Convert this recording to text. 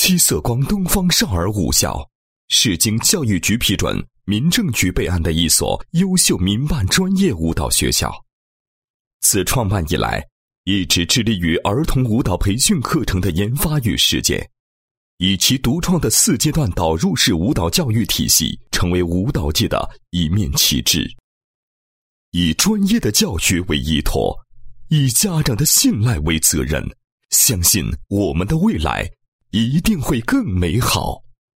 七色光东方少儿舞校，是经教育局批准、民政局备案的一所优秀民办专业舞蹈学校。自创办以来，一直致力于儿童舞蹈培训课程的研发与实践，以其独创的4阶段导入式舞蹈教育体系，成为舞蹈界的一面旗帜。以专业的教学为依托，以家长的信赖为责任，相信我们的未来一定会更美好。